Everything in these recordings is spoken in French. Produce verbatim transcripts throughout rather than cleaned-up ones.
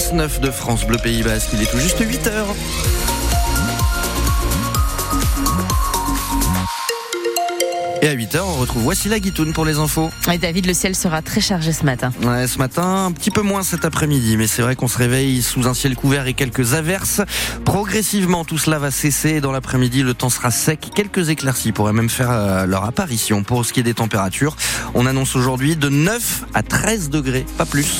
dix-neuf de France Bleu Pays Basque. Il est tout juste huit heures. Et à huit heures, on retrouve Wassila Guitoun pour les infos. Et David, le ciel sera très chargé ce matin. Ouais, ce matin, un petit peu moins cet après-midi, mais c'est vrai qu'on se réveille sous un ciel couvert et quelques averses. Progressivement, tout cela va cesser et dans l'après-midi, le temps sera sec. Quelques éclaircies pourraient même faire euh, leur apparition. Pour ce qui est des températures, on annonce aujourd'hui de neuf à treize degrés, pas plus.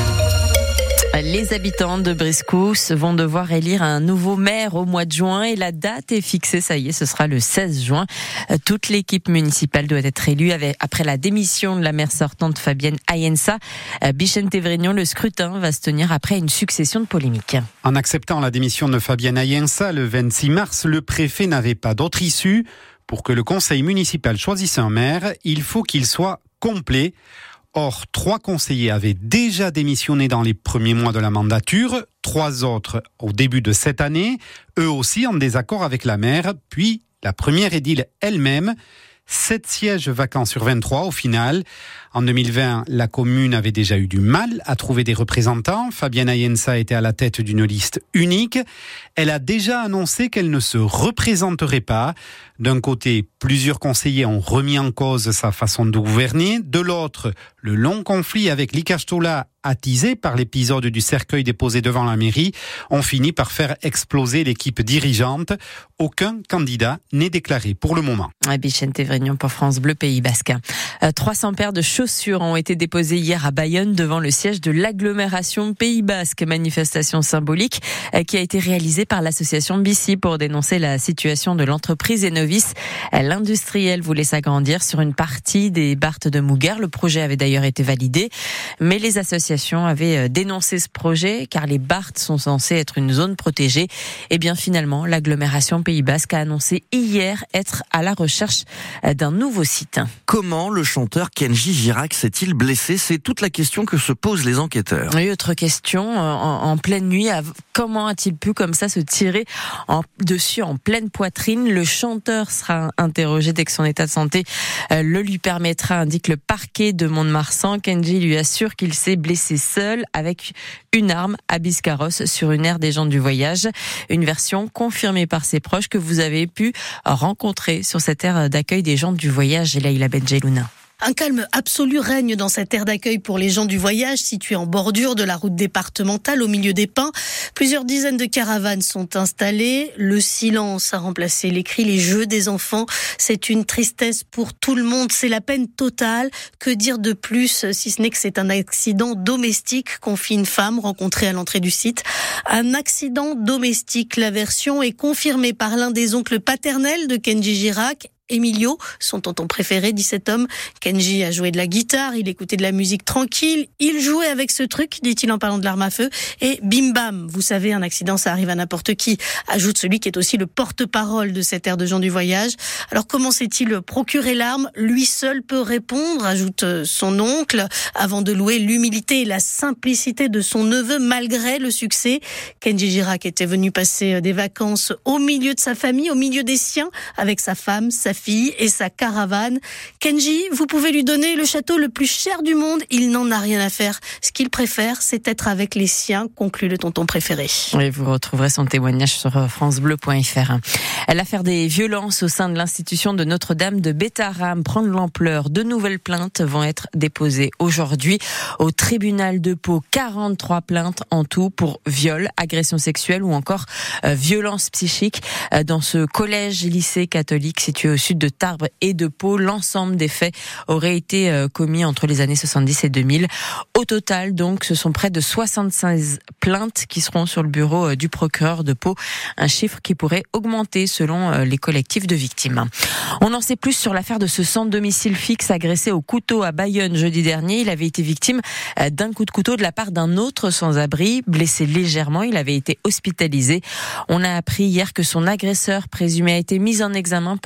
Les habitants de Briscousse vont devoir élire un nouveau maire au mois de juin et la date est fixée, ça y est, ce sera le seize juin. Toute l'équipe municipale doit être élue après la démission de la maire sortante Fabienne Ayensa. Bichente Vrignon, le scrutin va se tenir après une succession de polémiques. En acceptant la démission de Fabienne Ayensa le vingt-six mars, le préfet n'avait pas d'autre issue. Pour que le conseil municipal choisisse un maire, il faut qu'il soit complet. Or, trois conseillers avaient déjà démissionné dans les premiers mois de la mandature, trois autres au début de cette année, eux aussi en désaccord avec la maire, puis la première édile elle-même. Sept sièges vacants sur vingt-trois au final. En deux mille vingt, la commune avait déjà eu du mal à trouver des représentants. Fabienne Ayensa était à la tête d'une liste unique. Elle a déjà annoncé qu'elle ne se représenterait pas. D'un côté, plusieurs conseillers ont remis en cause sa façon de gouverner. De l'autre, le long conflit avec l'Ikastola, attisé par l'épisode du cercueil déposé devant la mairie, ont fini par faire exploser l'équipe dirigeante. Aucun candidat n'est déclaré pour le moment. Bichente Vrignon pour France Bleu Pays Basque. trois cents paires de chaussures ont été déposées hier à Bayonne devant le siège de l'agglomération Pays Basque. Manifestation symbolique qui a été réalisée par l'association Bici pour dénoncer la situation de l'entreprise et novice. L'industriel voulait s'agrandir sur une partie des Barthes de Mouguer. Le projet avait d'ailleurs été validé, mais les associations avaient dénoncé ce projet car les Barthes sont censés être une zone protégée. Et bien finalement, l'agglomération Pays Basque a annoncé hier être à la recherche d'un nouveau site. Comment le chanteur Kenji Girac s'est-il blessé ? C'est toute la question que se posent les enquêteurs. Et autre question, en, en pleine nuit, comment a-t-il pu comme ça se tirer en, dessus en pleine poitrine ? Le chanteur sera interrogé dès que son état de santé euh, le lui permettra, indique le parquet de Mont-de-Marsan. Kenji lui assure qu'il s'est blessé seul avec une arme à Biscarrosse sur une aire des gens du voyage. Une version confirmée par ses proches que vous avez pu rencontrer sur cette aire d'accueil des gens du voyage. Et là, il a Benjelouna. Un calme absolu règne dans cette aire d'accueil pour les gens du voyage, située en bordure de la route départementale au milieu des pins. Plusieurs dizaines de caravanes sont installées. Le silence a remplacé les cris, les jeux des enfants. C'est une tristesse pour tout le monde. C'est la peine totale. Que dire de plus, si ce n'est que c'est un accident domestique, confie une femme rencontrée à l'entrée du site. Un accident domestique. La version est confirmée par l'un des oncles paternels de Kenji Girac, Emilio, son tonton préféré, dit cet homme. Kenji a joué de la guitare, il écoutait de la musique tranquille, il jouait avec ce truc, dit-il en parlant de l'arme à feu, et bim bam, vous savez, un accident ça arrive à n'importe qui, ajoute celui qui est aussi le porte-parole de cette aire de gens du voyage. Alors comment s'est-il procuré l'arme ? Lui seul peut répondre, ajoute son oncle, avant de louer l'humilité et la simplicité de son neveu malgré le succès. Kenji Girac était venu passer des vacances au milieu de sa famille, au milieu des siens, avec sa femme, sa fille et sa caravane. Kenji, vous pouvez lui donner le château le plus cher du monde, il n'en a rien à faire. Ce qu'il préfère, c'est être avec les siens, conclut le tonton préféré. Et vous retrouverez son témoignage sur francebleu point f r. L'affaire des violences au sein de l'institution de Notre-Dame de Bétharram prend de l'ampleur. De nouvelles plaintes vont être déposées aujourd'hui au tribunal de Pau. quarante-trois plaintes en tout pour viol, agression sexuelle ou encore euh, violence psychique euh, dans ce collège-lycée catholique situé au sud de Tarbes et de Pau. L'ensemble des faits auraient été euh, commis entre les années soixante-dix et deux mille. Au total, donc, ce sont près de soixante-seize plaintes qui seront sur le bureau euh, du procureur de Pau. Un chiffre qui pourrait augmenter selon euh, les collectifs de victimes. On en sait plus sur l'affaire de ce sans-domicile fixe agressé au couteau à Bayonne jeudi dernier. Il avait été victime euh, d'un coup de couteau de la part d'un autre sans-abri. Blessé légèrement, il avait été hospitalisé. On a appris hier que son agresseur présumé a été mis en examen pour tentative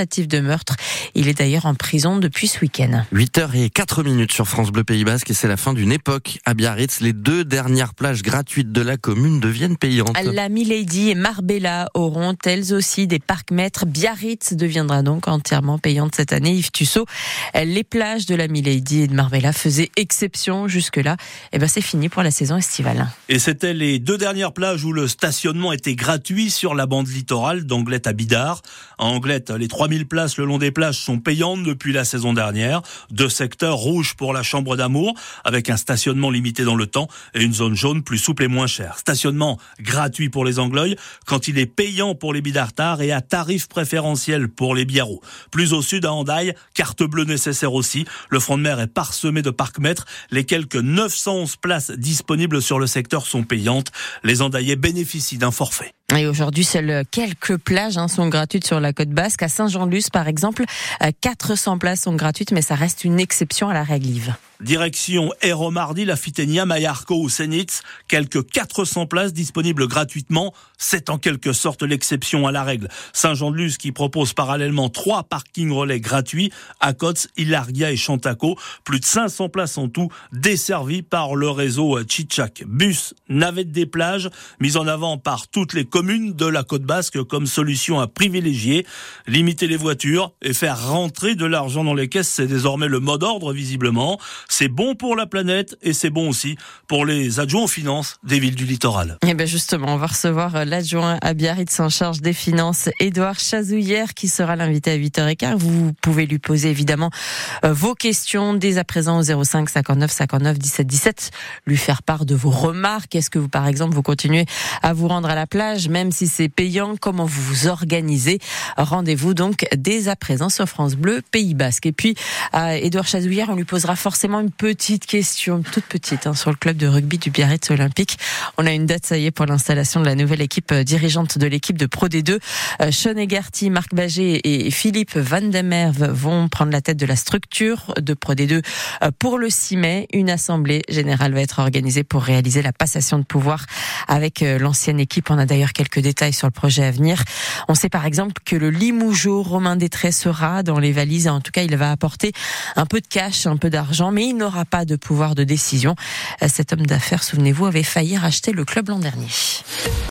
tentative de meurtre. Il est d'ailleurs en prison depuis ce week-end. huit heures zéro quatre minutes sur France Bleu Pays Basque et c'est la fin d'une époque à Biarritz. Les deux dernières plages gratuites de la commune deviennent payantes. La Milady et Marbella auront elles aussi des parcs-mètres. Biarritz deviendra donc entièrement payante cette année. Yves Tussaud, les plages de la Milady et de Marbella faisaient exception jusque-là. Et ben c'est fini pour la saison estivale. Et c'était les deux dernières plages où le stationnement était gratuit sur la bande littorale d'Anglette à Bidart. À Anglette, les trois mille places le long des plages sont payantes depuis la saison dernière. Deux secteurs rouges pour la chambre d'amour, avec un stationnement limité dans le temps, et une zone jaune plus souple et moins chère. Stationnement gratuit pour les Anglois quand il est payant pour les Bidartards et à tarif préférentiel pour les Biarros. Plus au sud, à Hendaye, carte bleue nécessaire aussi. Le front de mer est parsemé de parcs-mètres. Les quelques neuf cent onze places disponibles sur le secteur sont payantes. Les Hendayais bénéficient d'un forfait. Et aujourd'hui, seules quelques plages hein, sont gratuites sur la côte basque. À Saint-Jean-de-Luz, par exemple, quatre cents places sont gratuites, mais ça reste une exception à la règle, Yves. Direction Aéromardi, La Fitenia, Mayarco ou Senitz. Quelques quatre cents places disponibles gratuitement. C'est en quelque sorte l'exception à la règle. Saint-Jean-de-Luz qui propose parallèlement trois parkings relais gratuits à Kotz, Hilaria et Chantaco. Plus de cinq cents places en tout desservies par le réseau Tchitchak. Bus, navette des plages, mise en avant par toutes les communes de la côte basque comme solution à privilégier. Limiter les voitures et faire rentrer de l'argent dans les caisses, c'est désormais le mot d'ordre visiblement. C'est bon pour la planète et c'est bon aussi pour les adjoints aux finances des villes du littoral. Et bien justement, on va recevoir l'adjoint à Biarritz en charge des finances, Édouard Chazouillère, qui sera l'invité à huit heures quinze. Vous pouvez lui poser évidemment vos questions dès à présent au zéro cinq cinquante-neuf cinquante-neuf dix-sept dix-sept. Lui faire part de vos remarques. Est-ce que vous, par exemple, vous continuez à vous rendre à la plage, même si c'est payant? Comment vous vous organisez? Rendez-vous donc dès à présent sur France Bleu Pays Basque. Et puis, à Édouard Chazouillère, on lui posera forcément une petite question, toute petite, hein, sur le club de rugby du Biarritz Olympique. On a une date, ça y est, pour l'installation de la nouvelle équipe dirigeante de l'équipe de Pro D deux. Euh, Sean Egarty, Marc Bagé et Philippe Van der Merwe vont prendre la tête de la structure de Pro D deux. Euh, pour le six mai, une assemblée générale va être organisée pour réaliser la passation de pouvoir avec euh, l'ancienne équipe. On a d'ailleurs quelques détails sur le projet à venir. On sait par exemple que le Limougeot Romain Détré sera dans les valises. En tout cas, il va apporter un peu de cash, un peu d'argent, mais il n'aura pas de pouvoir de décision. Cet homme d'affaires, souvenez-vous, avait failli racheter le club l'an dernier.